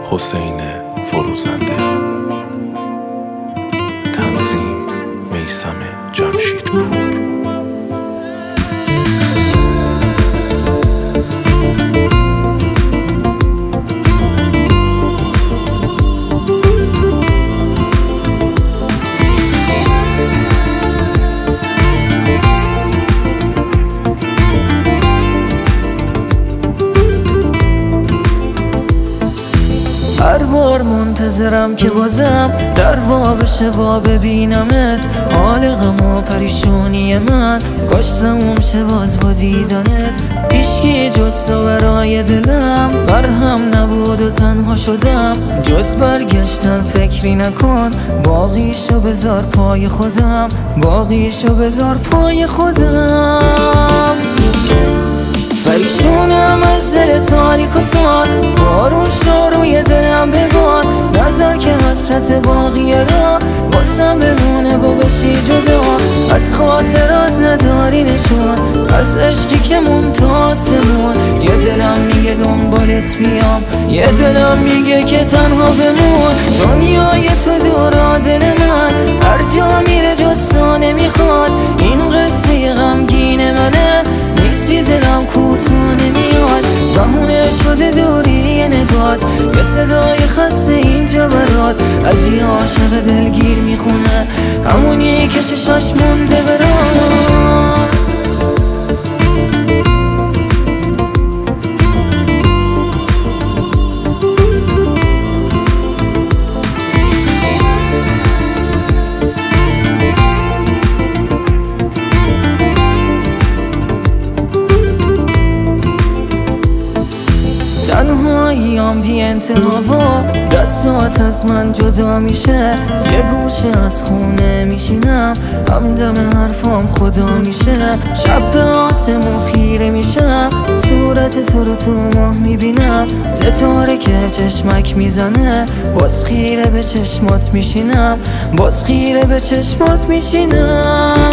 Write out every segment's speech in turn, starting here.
حسین فروزنده. تنظیم میثم جمشیدپور. هر بار منتظرم که بازم در وا بشه و ببینمت. حال غم و پریشونی من کاش تموم شه باز با دیدنت. هیچکی جز تو برای دلم مرهم نبود و تنها شدم. جز برگشتن فکری نکن، باقیشو بذار پای خودم، باقیشو بذار پای خودم. پریشونم از دل تاریک و تار، بارون شو روی دلم ببار. نظر که حسرت باقیه را واسم بمونه و بشی جدا. از خاطرات نداری نشون، از عشقی که ممتاسمون. یه دلم میگه دنبالت بیام، یه دلم میگه که تنها بمون. دنیای تو دورا دل من، هر جا میره جز تو نمیخواد. این قصه غمگین منه، نیستی دلم کوتاه نمیاد. بهونه شده دوری نگات، یه صدای خسته اینجا برات. از یه عاشق دلگیر میخونه، همونی که چشاش مونده برات. تنهاییام بی انتها و دستات از من جدا میشه. یه گوشه از خونه میشینم، همدم حرفام خدا میشه. شب به آسمون خیره میشم، صورت تو رو تو ماه میبینم. ستاره که چشمک میزنه، باز خیره به چشمات میشینم، باز خیره به چشمات میشینم.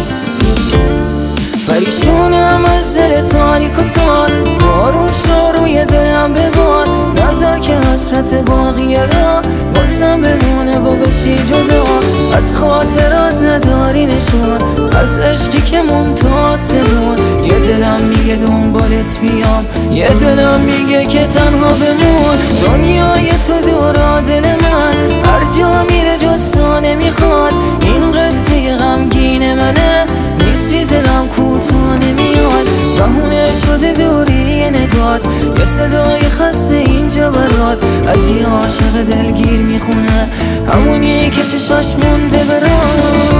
پریشونم از دل تاریک و تار، بارون شو روی دلم ببار. نظر که حسرت باقیه را واسم بمونه و بشی جدا. از خاطرات نداری نشون، از عشقی که ممتاسمون. یه دلم میگه دنبالت بیام، یه دلم میگه که تنها بمون. دنیای تو دورا دل من، هر جا میره جز تو نمیخواد. این قصه غمگین منه، نیستی دلم کوتاه نمیاد. بهونه شده دوری نگات، یه صدای خسته اینجا برات. از یه عاشق دلگیر میخونه، همونی که چشاش مونده برات.